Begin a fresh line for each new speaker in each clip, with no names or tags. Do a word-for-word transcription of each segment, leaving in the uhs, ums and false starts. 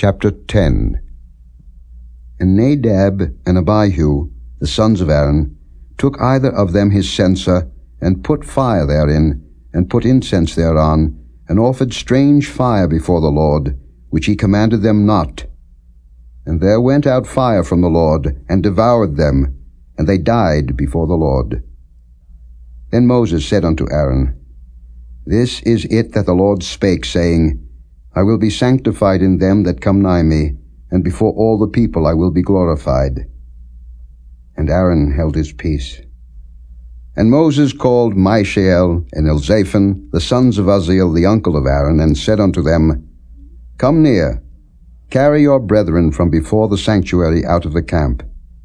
Chapter ten. And Nadab and Abihu, the sons of Aaron, took either of them his censer, and put fire therein, and put incense thereon, and offered strange fire before the Lord, which he commanded them not. And there went out fire from the Lord, and devoured them, and they died before the Lord. Then Moses said unto Aaron, This is it that the Lord spake, saying, I will be sanctified in them that come nigh me, and before all the people I will be glorified. And Aaron held his peace. And Moses called Mishael and Elzaphan, the sons of Uzziel, the uncle of Aaron, and said unto them, Come near, carry your brethren from before the sanctuary out of the camp.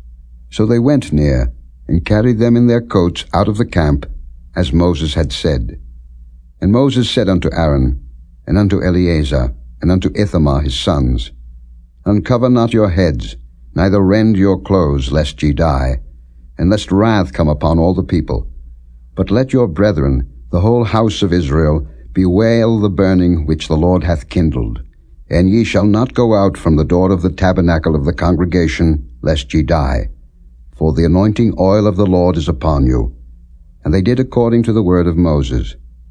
So they went near, and carried them in their coats out of the camp, as Moses had said. And Moses said unto Aaron, and unto Eleazar, and unto Ithamar his sons, Uncover not your heads, neither rend your clothes, lest ye die, and lest wrath come upon all the people. But let your brethren, the whole house of Israel, bewail the burning which the Lord hath kindled. And ye shall not go out from the door of the tabernacle of the congregation, lest ye die. For the anointing oil of the Lord is upon you. And they did according to the word of Moses.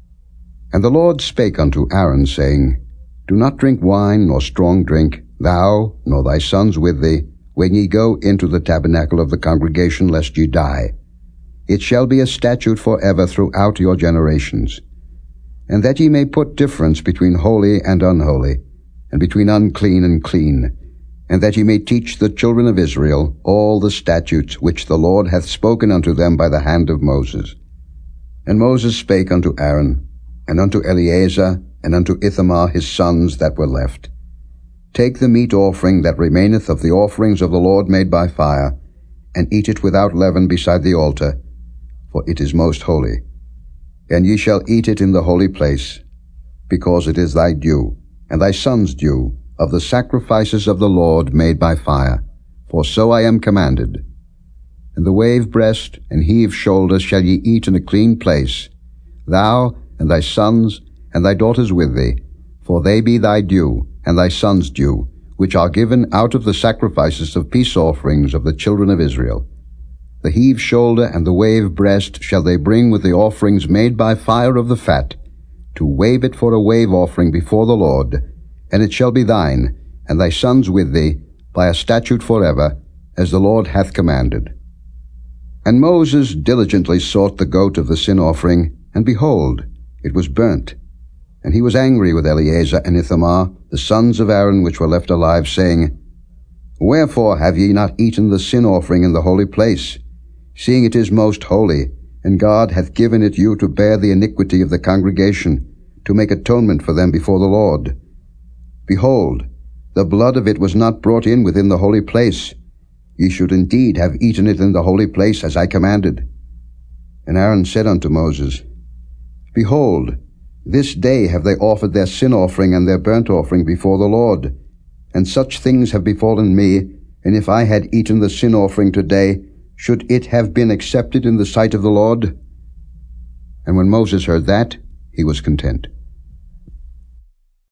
And the Lord spake unto Aaron, saying, Do not drink wine nor strong drink, thou nor thy sons with thee, when ye go into the tabernacle of the congregation, lest ye die. It shall be a statute for ever throughout your generations. And that ye may put difference between holy and unholy, and between unclean and clean, and that ye may teach the children of Israel all the statutes which the Lord hath spoken unto them by the hand of Moses. And Moses spake unto Aaron, and unto Eleazar, and unto Ithamar his sons that were left, Take the meat offering that remaineth of the offerings of the Lord made by fire, and eat it without leaven beside the altar, for it is most holy. And ye shall eat it in the holy place, because it is thy due, and thy son's due, of the sacrifices of the Lord made by fire, for so I am commanded. And the wave breast and heave shoulder shall ye eat in a clean place, thou and thy sons and thy daughters with thee, for they be thy due, and thy sons' due, which are given out of the sacrifices of peace offerings of the children of Israel. The heave shoulder and the wave breast shall they bring with the offerings made by fire of the fat, to wave it for a wave offering before the Lord, and it shall be thine, and thy sons with thee, by a statute forever, as the Lord hath commanded. And Moses diligently sought the goat of the sin offering, and behold, it was burnt. And he was angry with Eleazar and Ithamar, the sons of Aaron which were left alive, saying, Wherefore have ye not eaten the sin offering in the holy place, seeing it is most holy, and God hath given it you to bear the iniquity of the congregation, to make atonement for them before the Lord? Behold, the blood of it was not brought in within the holy place. Ye should indeed have eaten it in the holy place, as I commanded. And Aaron said unto Moses, Behold, this day have they offered their sin offering and their burnt offering before the Lord, and such things have befallen me, and if I had eaten the sin offering today, should it have been accepted in the sight of the Lord? And when Moses heard that, he was content.